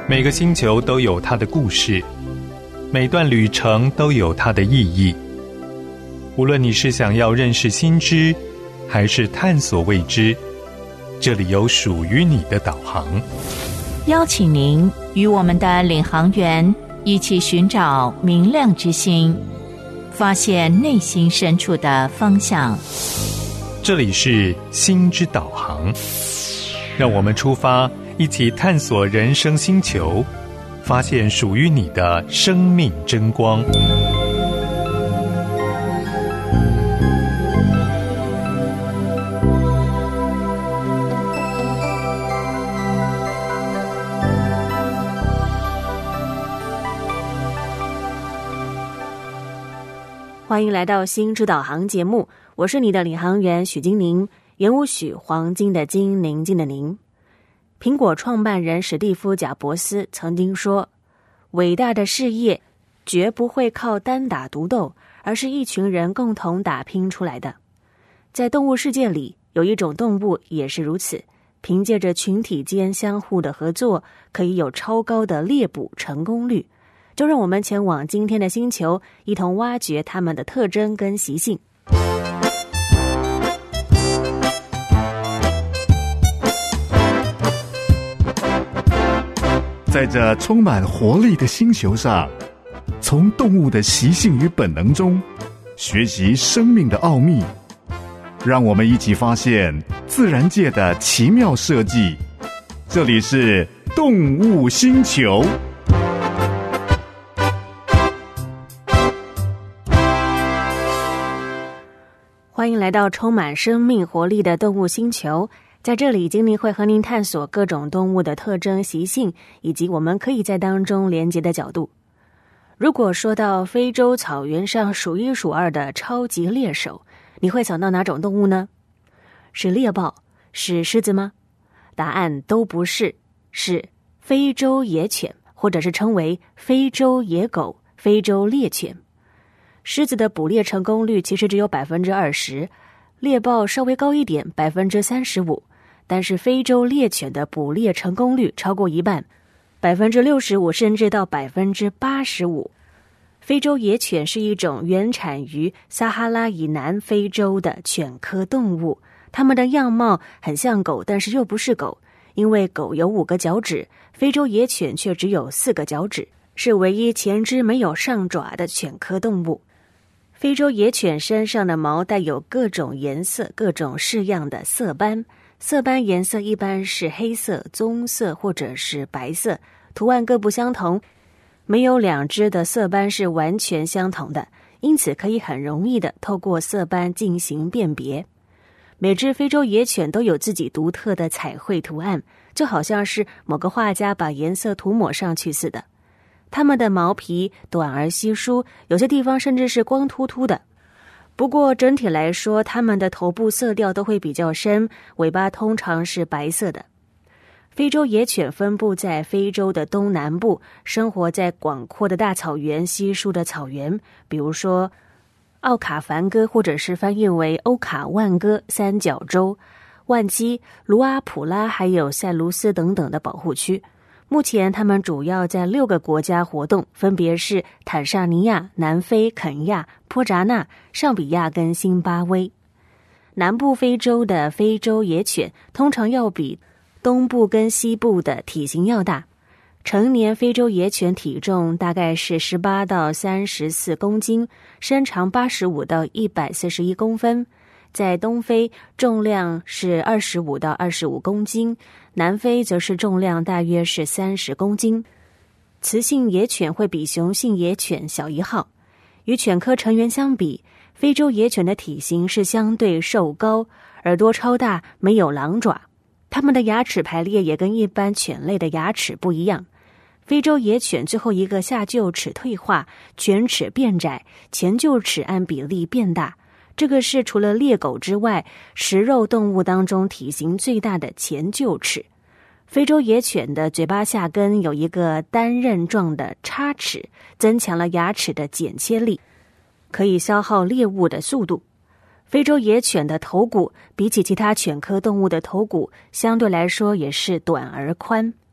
每个星球都有它的故事，每段旅程都有它的意义。无论你是想要认识新知，还是探索未知，这里有属于你的导航。 邀请您与我们的领航员一起寻找明亮之星，发现内心深处的方向。 这里是心之导航，让我们出发，一起探索人生星球，发现属于你的生命真光。 欢迎来到心之导航节目，我是你的领航员许金宁，言无许，黄金的金，宁静的宁。苹果创办人史蒂夫·贾伯斯曾经说，伟大的事业绝不会靠单打独斗，而是一群人共同打拼出来的。在动物世界里，有一种动物也是如此，凭借着群体间相互的合作，可以有超高的猎捕成功率。就让我们前往今天的星球，一同挖掘它们的特征跟习性。 在这充满活力的星球上，从动物的习性与本能中学习生命的奥秘，让我们一起发现自然界的奇妙设计。这里是动物星球。 欢迎来到充满生命活力的动物星球，在这里金宁会和您探索各种动物的特征习性，以及我们可以在当中连接的角度。如果说到非洲草原上数一数二的超级猎手，你会想到哪种动物呢？是猎豹？是狮子吗？答案都不是，是非洲野犬，或者是称为非洲野狗、非洲猎犬。狮子的捕猎成功率其实只有 20%， 猎豹稍微高一点 35%， 但是非洲猎犬的捕猎成功率超过一半 65%， 甚至到 85%。 非洲野犬是一种原产于撒哈拉以南非洲的犬科动物，它们的样貌很像狗，但是又不是狗，因为狗有5个脚趾，非洲野犬却只有4个脚趾，是唯一前肢没有上爪的犬科动物。非洲野犬身上的毛带有各种颜色、各种式样的色斑，色斑颜色一般是黑色、棕色或者是白色，图案各不相同，没有2只的色斑是完全相同的，因此可以很容易的透过色斑进行辨别。每只非洲野犬都有自己独特的彩绘图案，就好像是某个画家把颜色涂抹上去似的。它们的毛皮短而稀疏，有些地方甚至是光秃秃的。不过整体来说，它们的头部色调都会比较深，尾巴通常是白色的。非洲野犬分布在非洲的东南部，生活在广阔的大草原、稀疏的草原，比如说奥卡凡哥，或者是翻译为欧卡万哥三角洲、万基、卢阿普拉还有塞卢斯等等的保护区。目前他们主要在6个国家活动，分别是坦尚尼亚、南非、肯亚、坡扎纳、尚比亚跟辛巴威。南部非洲的非洲野犬通常要比东部跟西部的体型要大，成年非洲野犬体重大概是18到34公斤，身长85到141公分。在东非重量是25到25公斤，南非则是重量大约是30公斤。雌性野犬会比雄性野犬小1号。与犬科成员相比，非洲野犬的体型是相对瘦高，耳朵超大，没有狼爪。它们的牙齿排列也跟一般犬类的牙齿不一样。非洲野犬最后一个下臼齿退化，犬齿变窄，前臼齿按比例变大。这个是除了猎狗之外，食肉动物当中体型最大的前臼齿。非洲野犬的嘴巴下根有一个单刃状的叉齿，增强了牙齿的剪切力，可以消耗猎物的速度。非洲野犬的头骨比起其他犬科动物的头骨相对来说也是短而宽。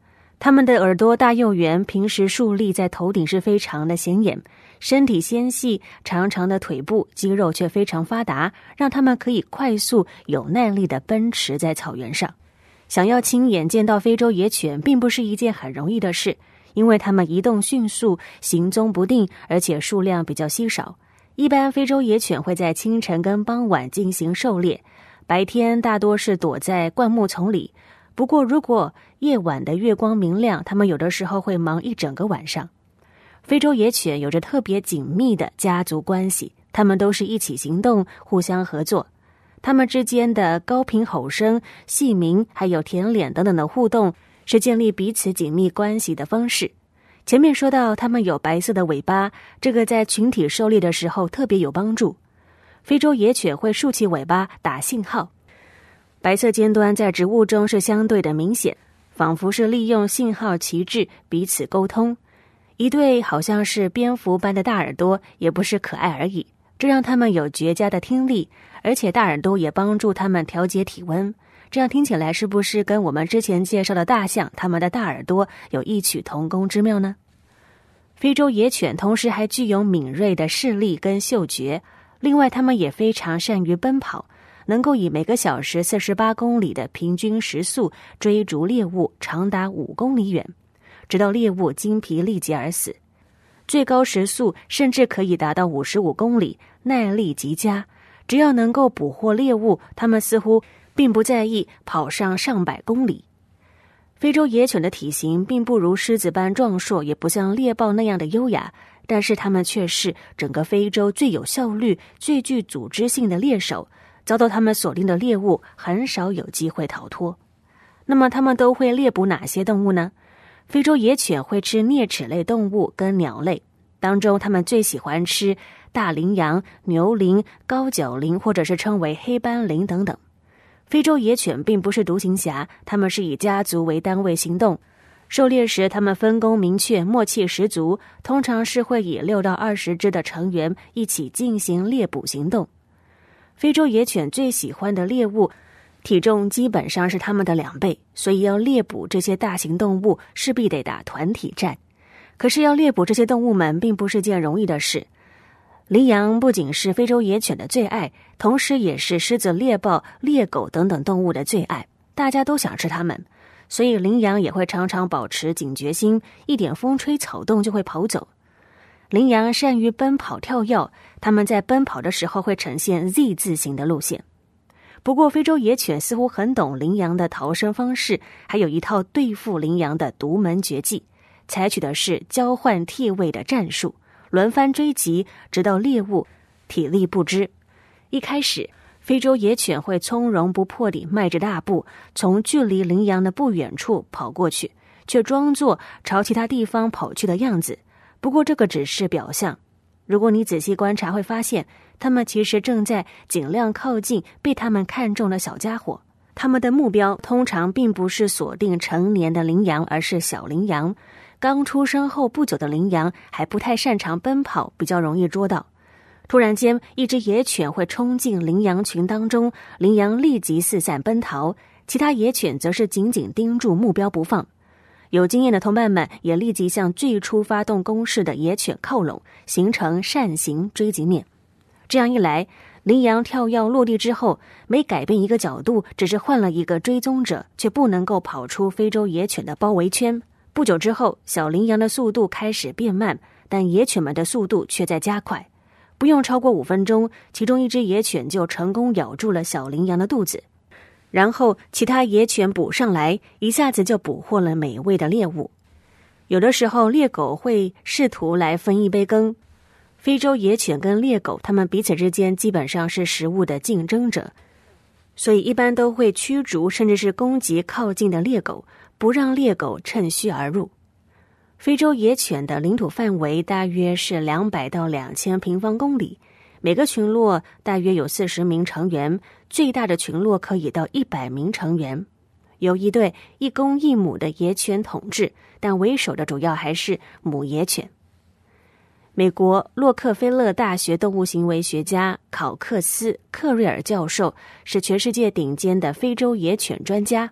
它们的耳朵大又圆，平时竖立在头顶是非常的显眼，身体纤细，长长的腿部肌肉却非常发达，让它们可以快速有耐力地奔驰在草原上。想要亲眼见到非洲野犬并不是一件很容易的事，因为它们移动迅速，行踪不定，而且数量比较稀少。一般非洲野犬会在清晨跟傍晚进行狩猎，白天大多是躲在灌木丛里。不过如果夜晚的月光明亮，它们有的时候会忙一整个晚上。非洲野犬有着特别紧密的家族关系，它们都是一起行动，互相合作。它们之间的高频吼声、细鸣还有舔脸等等的互动，是建立彼此紧密关系的方式。前面说到它们有白色的尾巴，这个在群体狩猎的时候特别有帮助。非洲野犬会竖起尾巴打信号，白色尖端在植物中是相对的明显，仿佛是利用信号旗帜彼此沟通。一对好像是蝙蝠般的大耳朵也不是可爱而已，这让它们有绝佳的听力，而且大耳朵也帮助它们调节体温。这样听起来是不是跟我们之前介绍的大象它们的大耳朵有异曲同工之妙呢？非洲野犬同时还具有敏锐的视力跟嗅觉，另外它们也非常善于奔跑，能够以每个小时48公里的平均时速追逐猎物长达5公里远，直到猎物精疲力竭而死。最高时速甚至可以达到55公里，耐力极佳。只要能够捕获猎物，它们似乎并不在意跑上上百公里。非洲野犬的体型并不如狮子般壮硕，也不像猎豹那样的优雅，但是它们却是整个非洲最有效率、最具组织性的猎手。遭到它们锁定的猎物很少有机会逃脱。那么它们都会猎捕哪些动物呢？非洲野犬会吃啮齿类动物跟鸟类，当中它们最喜欢吃大羚羊、牛羚、高脚羚，或者是称为黑斑羚等等。非洲野犬并不是独行侠，它们是以家族为单位行动。狩猎时，它们分工明确，默契十足，通常是会以6到20只的成员一起进行猎捕行动。非洲野犬最喜欢的猎物体重基本上是它们的2倍，所以要猎捕这些大型动物势必得打团体战。可是要猎捕这些动物们并不是件容易的事。羚羊不仅是非洲野犬的最爱，同时也是狮子、猎豹、猎狗等等动物的最爱，大家都想吃它们，所以羚羊也会常常保持警觉心，一点风吹草动就会跑走。羚羊善于奔跑跳跃，它们在奔跑的时候会呈现 Z 字形的路线。不过非洲野犬似乎很懂羚羊的逃生方式，还有一套对付羚羊的独门绝技，采取的是交换替位的战术，轮番追击，直到猎物体力不支。一开始非洲野犬会从容不迫地迈着大步，从距离羚羊的不远处跑过去，却装作朝其他地方跑去的样子。不过这个只是表象，如果你仔细观察会发现，它们其实正在尽量靠近被它们看中的小家伙。它们的目标通常并不是锁定成年的羚羊，而是小羚羊。刚出生后不久的羚羊还不太擅长奔跑，比较容易捉到。突然间，一只野犬会冲进羚羊群当中，羚羊立即四散奔逃，其他野犬则是紧紧盯住目标不放。有经验的同伴们也立即向最初发动攻势的野犬靠拢，形成扇形追击面。这样一来，羚羊跳跃落地之后，每改变一个角度，只是换了一个追踪者，却不能够跑出非洲野犬的包围圈。不久之后，小羚羊的速度开始变慢，但野犬们的速度却在加快。不用超过5分钟，其中一只野犬就成功咬住了小羚羊的肚子。然后其他野犬补上来，一下子就捕获了美味的猎物。有的时候猎狗会试图来分一杯羹。非洲野犬跟猎狗，它们彼此之间基本上是食物的竞争者，所以一般都会驱逐甚至是攻击靠近的猎狗，不让猎狗趁虚而入。非洲野犬的领土范围大约是200到2000平方公里，每个群落大约有40名成员，最大的群落可以到100名成员。由一对一公一母的野犬统治，但为首的主要还是母野犬。美国洛克菲勒大学动物行为学家考克斯·克瑞尔教授是全世界顶尖的非洲野犬专家，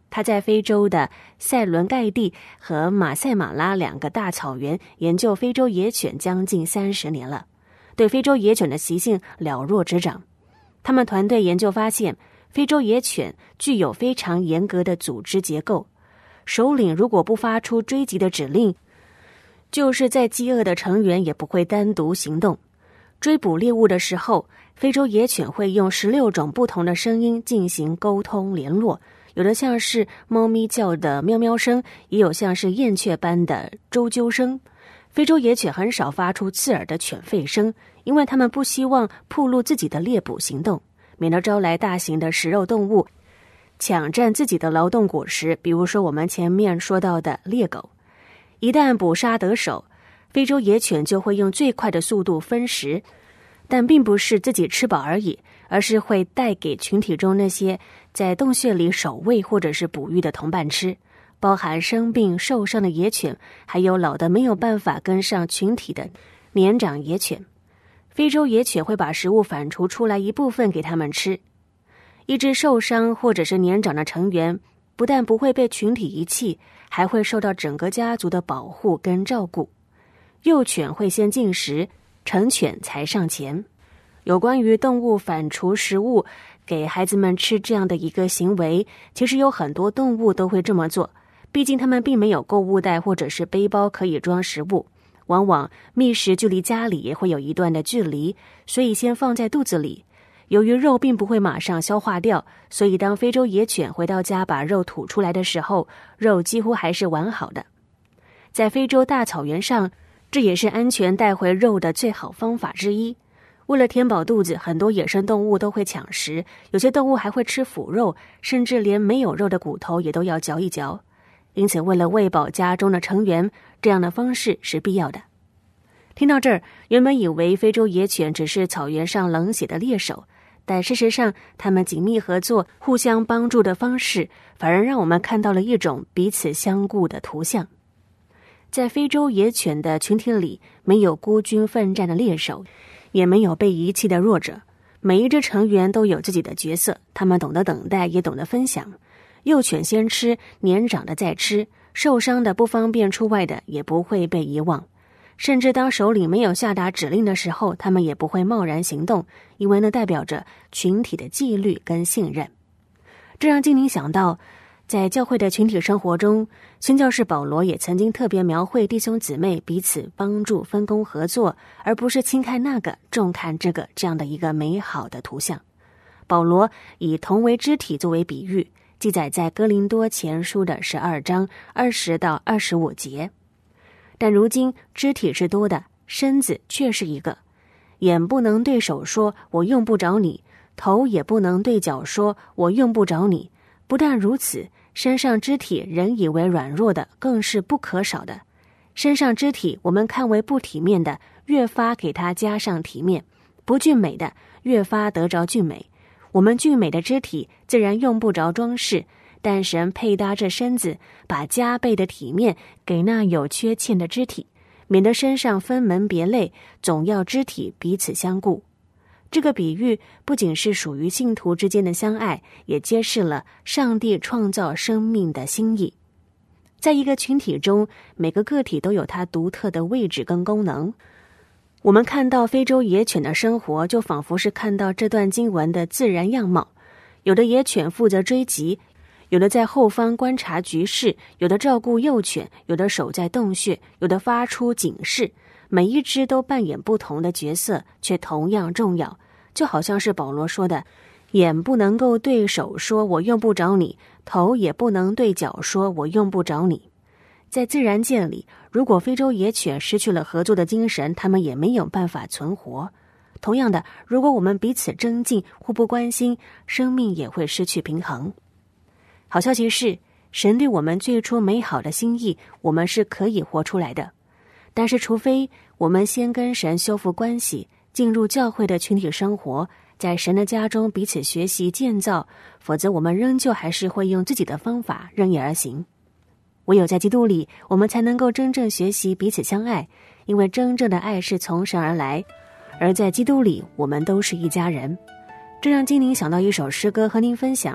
他在非洲的塞伦盖蒂和马赛马拉2个大草原研究非洲野犬将近30年了，对非洲野犬的习性了若指掌。他们团队研究发现，非洲野犬具有非常严格的组织结构，首领如果不发出追击的指令，就是在饥饿的成员也不会单独行动。追捕猎物的时候，非洲野犬会用16种不同的声音进行沟通联络，有的像是猫咪叫的喵喵声，也有像是燕雀般的啾啾声。非洲野犬很少发出刺耳的犬吠声，因为他们不希望暴露自己的猎捕行动，免得招来大型的食肉动物抢占自己的劳动果实，比如说我们前面说到的猎狗。一旦捕杀得手，非洲野犬就会用最快的速度分食，但并不是自己吃饱而已，而是会带给群体中那些在洞穴里守卫或者是捕鱼的同伴吃，包含生病受伤的野犬，还有老的没有办法跟上群体的年长野犬。非洲野犬会把食物反刍出来一部分给他们吃。一只受伤或者是年长的成员，不但不会被群体遗弃，还会受到整个家族的保护跟照顾。幼犬会先进食，成犬才上前。有关于动物反刍食物给孩子们吃这样的一个行为，其实有很多动物都会这么做，毕竟它们并没有购物袋或者是背包可以装食物，往往觅食距离家里也会有一段的距离，所以先放在肚子里。由于肉并不会马上消化掉，所以当非洲野犬回到家把肉吐出来的时候，肉几乎还是完好的。在非洲大草原上，这也是安全带回肉的最好方法之一。为了填饱肚子，很多野生动物都会抢食，有些动物还会吃腐肉，甚至连没有肉的骨头也都要嚼一嚼。因此，为了喂饱家中的成员，这样的方式是必要的。听到这儿，原本以为非洲野犬只是草原上冷血的猎手，但事实上，他们紧密合作、互相帮助的方式，反而让我们看到了一种彼此相顾的图像。在非洲野犬的群体里，没有孤军奋战的猎手，也没有被遗弃的弱者。每一只成员都有自己的角色，他们懂得等待，也懂得分享。幼犬先吃，年长的再吃，受伤的、不方便出外的也不会被遗忘。甚至当首领没有下达指令的时候，他们也不会贸然行动，因为那代表着群体的纪律跟信任。这让精灵想到，在教会的群体生活中，宣教士保罗也曾经特别描绘弟兄姊妹彼此帮助、分工合作，而不是轻看那个、重看这个这样的一个美好的图像。保罗以同为肢体作为比喻，记载在哥林多前书的12章20到25节。但如今肢体是多的，身子却是一个。眼不能对手说我用不着你，头也不能对脚说我用不着你。不但如此，身上肢体人以为软弱的，更是不可少的。身上肢体我们看为不体面的，越发给它加上体面；不俊美的，越发得着俊美。我们俊美的肢体自然用不着装饰，但神配搭这身子，把加倍的体面给那有缺陷的肢体，免得身上分门别类，总要肢体彼此相顾。这个比喻不仅是属于信徒之间的相爱，也揭示了上帝创造生命的心意。在一个群体中，每个个体都有它独特的位置跟功能。我们看到非洲野犬的生活，就仿佛是看到这段经文的自然样貌。有的野犬负责追击，有的在后方观察局势，有的照顾幼犬，有的守在洞穴，有的发出警示。每一只都扮演不同的角色，却同样重要。就好像是保罗说的，眼不能够对手说我用不着你，头也不能对脚说我用不着你。在自然界里，如果非洲野犬失去了合作的精神，它们也没有办法存活。同样的，如果我们彼此争竞，互不关心，生命也会失去平衡。好消息是，神对我们最初美好的心意，我们是可以活出来的。但是除非我们先跟神修复关系，进入教会的群体生活，在神的家中彼此学习建造，否则我们仍旧还是会用自己的方法任意而行。唯有在基督里，我们才能够真正学习彼此相爱，因为真正的爱是从神而来，而在基督里，我们都是一家人。这让精灵想到一首诗歌和您分享，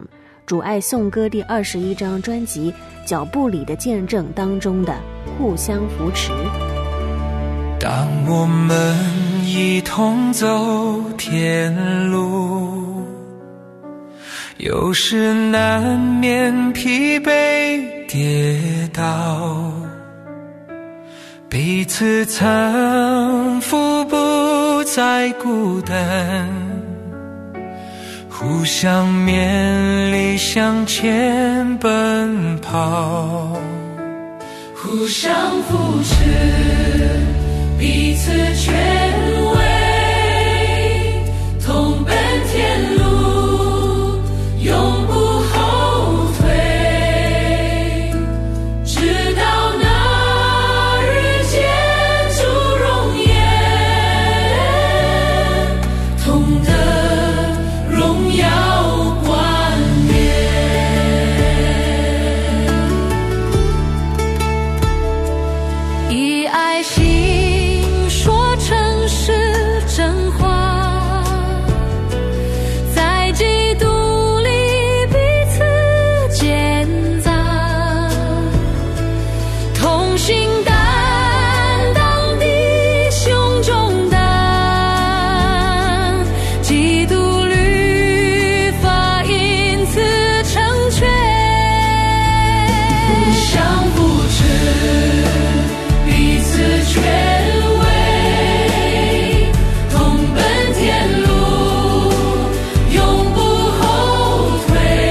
主爱颂歌第21张专辑《脚步里的见证》当中的互相扶持。 当我们一同走天路，有时难免疲惫跌倒，彼此搀扶，不再孤单，互相勉励向前奔跑，互相扶持，彼此权威，同奔天路，永不后退，直到那日见主容颜，同得荣耀冠冕。以爱心说诚实真话，在基督里彼此建造，同心担当弟兄重担，基督律法因此成全，互相扶持，彼此权威，同奔天路，永不后退，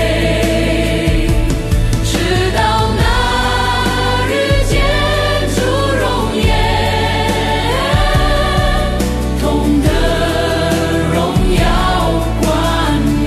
直到那日见主容颜，同得荣耀冠冕。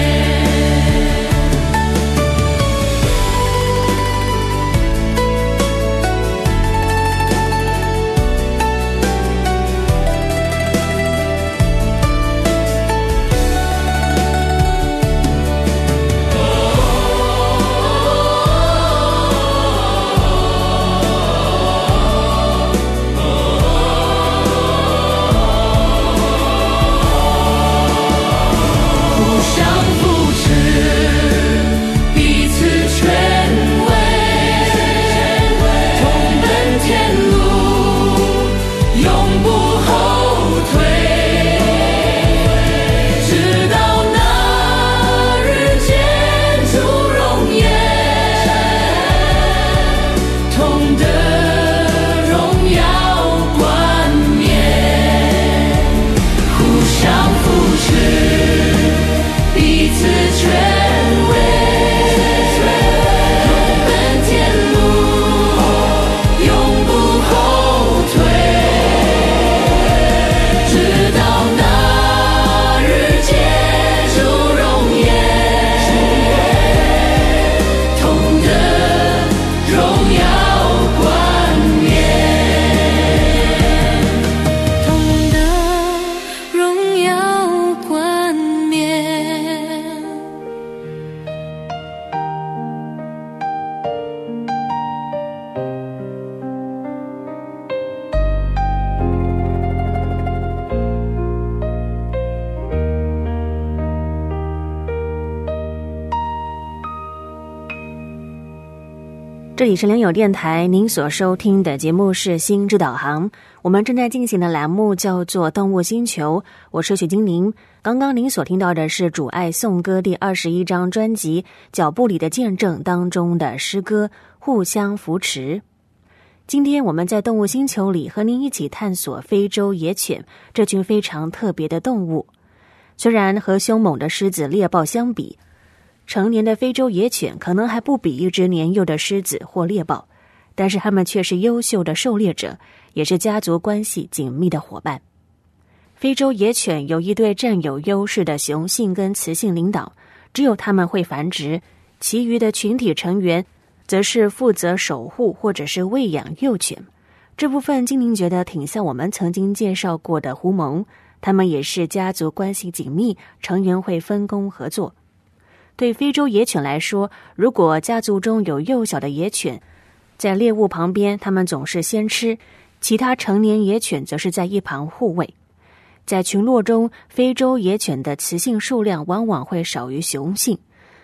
互相扶持，彼此权威，同奔天路，永不后退，直到那日见主容颜，同得荣耀冠冕，互相扶持，彼此权威，同奔天路，永不后退，直到那日见主容颜，同得荣耀冠冕，同得荣耀冠冕。 这里是良友电台，您所收听的节目是心之导航。我们正在进行的栏目叫做动物星球，我是许金玲。刚刚您所听到的是主爱颂歌第21张专辑《脚步里的见证》当中的诗歌互相扶持。今天我们在动物星球里和您一起探索非洲野犬这群非常特别的动物。虽然和凶猛的狮子猎豹相比，成年的非洲野犬可能还不比一只年幼的狮子或猎豹，但是它们却是优秀的狩猎者，也是家族关系紧密的伙伴。非洲野犬有一对占有优势的雄性跟雌性领导，只有它们会繁殖，其余的群体成员则是负责守护或者是喂养幼犬。这部分精灵觉得挺像我们曾经介绍过的狐獴，它们也是家族关系紧密，成员会分工合作。对非洲野犬来说，如果家族中有幼小的野犬，在猎物旁边，它们总是先吃，其他成年野犬则是在一旁护卫。在群落中，非洲野犬的雌性数量往往会少于雄性，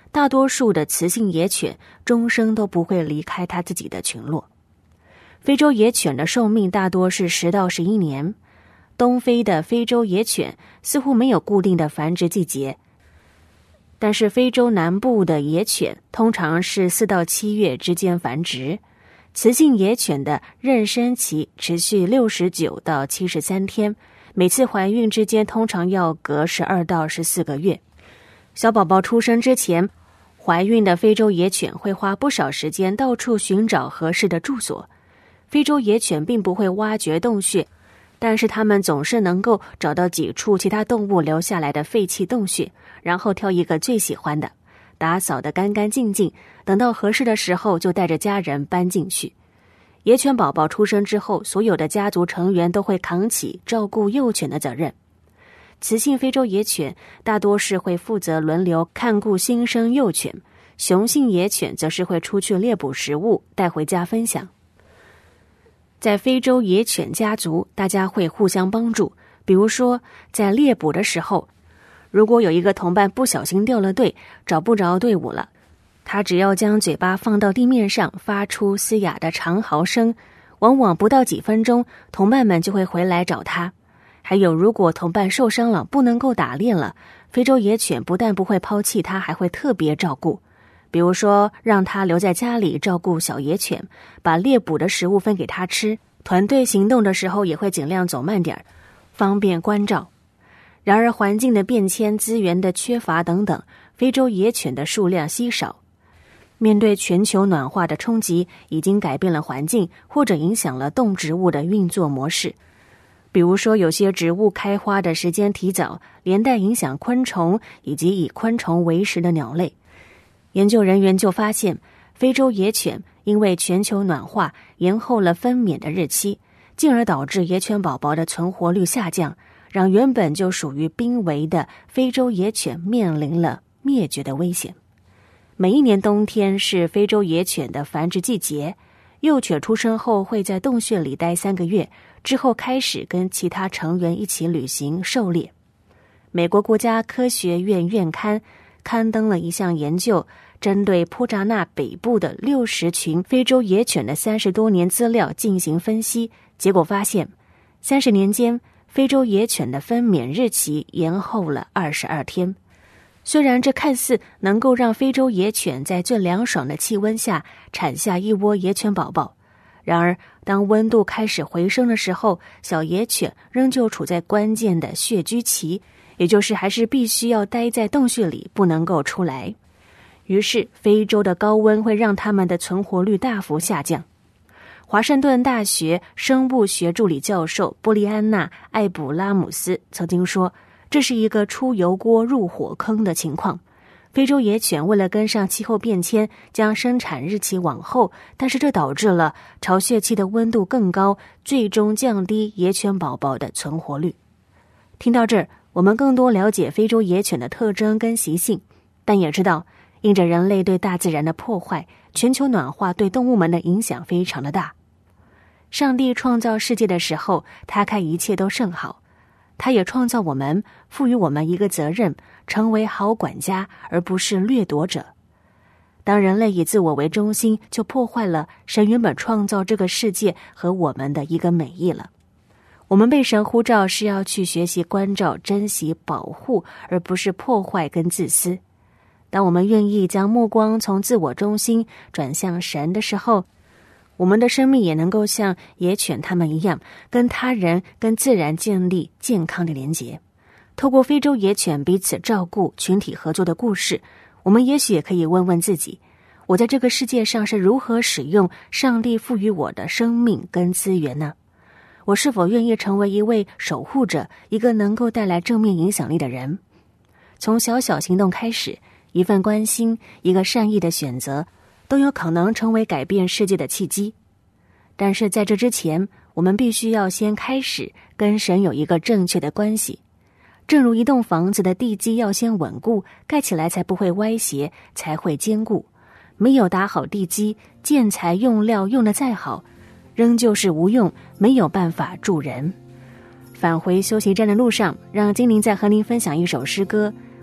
大多数的雌性野犬终生都不会离开它自己的群落。非洲野犬的寿命大多是10到11年。东非的非洲野犬似乎没有固定的繁殖季节，但是非洲南部的野犬通常是4到7月之间繁殖。雌性野犬的妊娠期持续69到73天，每次怀孕之间通常要隔12到14个月。小宝宝出生之前，怀孕的非洲野犬会花不少时间到处寻找合适的住所。非洲野犬并不会挖掘洞穴，但是它们总是能够找到几处其他动物留下来的废弃洞穴，然后挑一个最喜欢的，打扫得干干净净，等到合适的时候就带着家人搬进去。野犬宝宝出生之后，所有的家族成员都会扛起照顾幼犬的责任。雌性非洲野犬大多是会负责轮流看顾新生幼犬，雄性野犬则是会出去猎捕食物带回家分享。在非洲野犬家族，大家会互相帮助，比如说在猎捕的时候，如果有一个同伴不小心掉了队，找不着队伍了，他只要将嘴巴放到地面上，发出嘶哑的长嚎声，往往不到几分钟，同伴们就会回来找他。还有，如果同伴受伤了，不能够打猎了，非洲野犬不但不会抛弃他，还会特别照顾。比如说，让他留在家里照顾小野犬，把猎捕的食物分给他吃。团队行动的时候也会尽量走慢点，方便关照。然而，环境的变迁、资源的缺乏等等，非洲野犬的数量稀少。面对全球暖化的冲击，已经改变了环境，或者影响了动植物的运作模式。比如说，有些植物开花的时间提早，连带影响昆虫以及以昆虫为食的鸟类。研究人员就发现，非洲野犬因为全球暖化延后了分娩的日期，进而导致野犬宝宝的存活率下降，让原本就属于濒危的非洲野犬面临了灭绝的危险。每一年冬天是非洲野犬的繁殖季节，幼犬出生后会在洞穴里待3个月，之后开始跟其他成员一起旅行狩猎。美国国家科学院院刊刊登了一项研究，针对波扎纳北部的60群非洲野犬的30多年资料进行分析，结果发现30年间非洲野犬的分娩日期延后了22天。虽然这看似能够让非洲野犬在最凉爽的气温下产下一窝野犬宝宝，然而当温度开始回升的时候，小野犬仍旧处在关键的穴居期，也就是还是必须要待在洞穴里，不能够出来。于是非洲的高温会让它们的存活率大幅下降。华盛顿大学生物学助理教授布利安娜·艾卜拉姆斯曾经说，这是一个出油锅入火坑的情况。非洲野犬为了跟上气候变迁，将生产日期往后，但是这导致了巢穴期的温度更高，最终降低野犬宝宝的存活率。听到这儿，我们更多了解非洲野犬的特征跟习性，但也知道因着人类对大自然的破坏，全球暖化对动物们的影响非常的大。上帝创造世界的时候，他看一切都甚好，他也创造我们，赋予我们一个责任，成为好管家，而不是掠夺者。当人类以自我为中心，就破坏了神原本创造这个世界和我们的一个美意了。我们被神呼召是要去学习关照、珍惜、保护，而不是破坏跟自私。当我们愿意将目光从自我中心转向神的时候，我们的生命也能够像野犬他们一样，跟他人、跟自然建立健康的连结。透过非洲野犬彼此照顾、群体合作的故事，我们也许也可以问问自己，我在这个世界上是如何使用上帝赋予我的生命跟资源呢？我是否愿意成为一位守护者，一个能够带来正面影响力的人？从小小行动开始，一份关心，一个善意的选择，都有可能成为改变世界的契机。但是在这之前，我们必须要先开始跟神有一个正确的关系。正如一栋房子的地基要先稳固，盖起来才不会歪斜，才会坚固。没有打好地基，建材用料用得再好，仍旧是无用，没有办法助人。返回休息站的路上，让精灵再和您分享一首诗歌，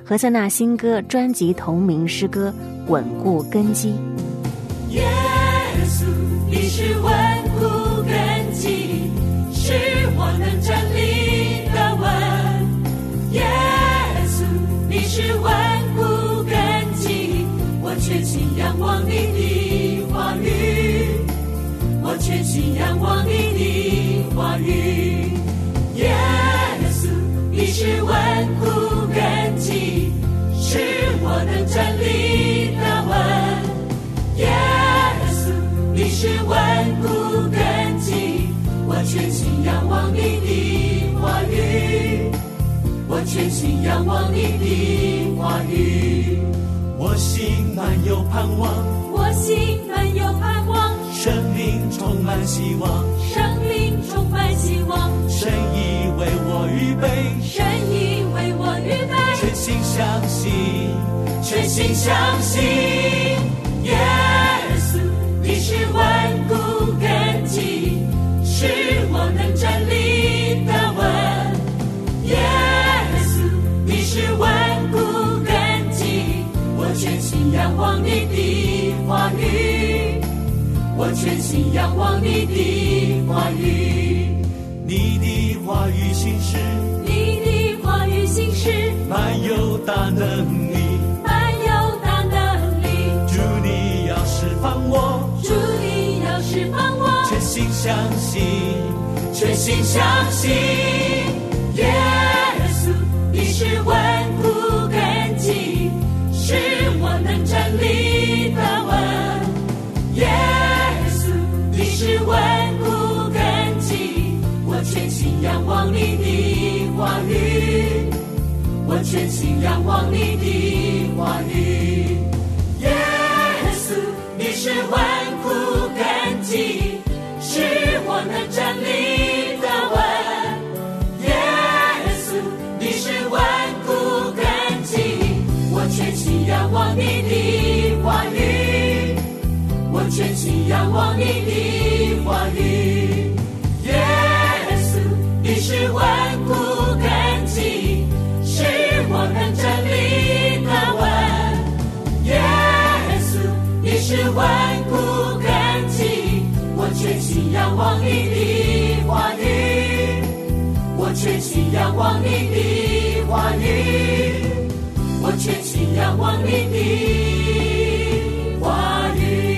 何塞纳新歌专辑同名诗歌《稳固根基》。 耶稣，你是稳固根基，是我能站立的稳。耶稣，你是稳固根基，我全心仰望你的话语，我全心仰望你的话语。耶稣，你是稳固根基，是我能站立的稳。耶稣，你是稳固根基，我全心仰望你的话语，我全心仰望你的话语。 我心满有盼望， 我心满有盼望， 生命充满希望， 生命充满希望， 神已为我预备， 神已为我预备， 全心相信， 全心相信。耶稣，你是稳固根基，是我能站立的稳。耶稣，你是稳固根基，我全心仰望你的话语，我全心仰望你的话语。 你的话语行事， 你的话语行事， 满有大能力， 满有大能力。 主你要释放我， 主你要释放我， 全心相信， 全心相信。耶稣，你是稳固根基，是我能站立的稳。耶稣，你是稳固根基，我全心仰望你的话语，我全心仰望你的话语。耶稣，你是稳固根基，是我能站立的稳。耶稣，你是稳固根基，我全心仰望你的话语，我全心仰望你的话语。耶稣，你是稳固根基，是我能站立的稳。耶稣，你是稳固根基，我全心仰望你的话语，我全心仰望你的话语，我全心仰望你的话语。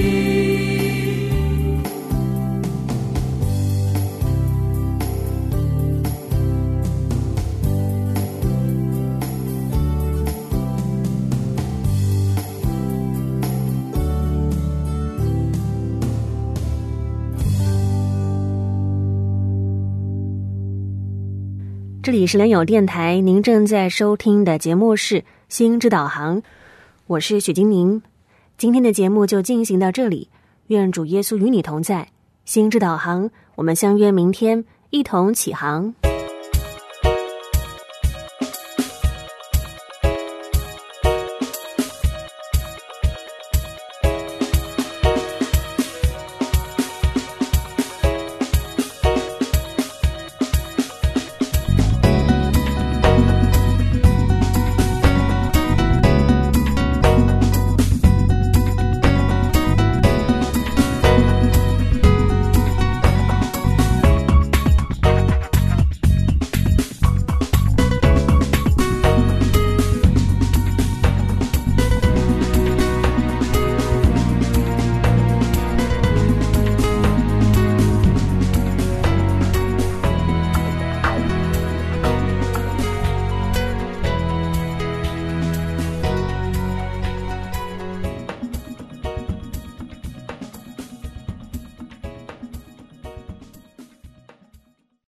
这里是联友电台，您正在收听的节目是心之导航，我是许金宁。今天的节目就进行到这里，愿主耶稣与你同在。心之导航，我们相约明天，一同起航。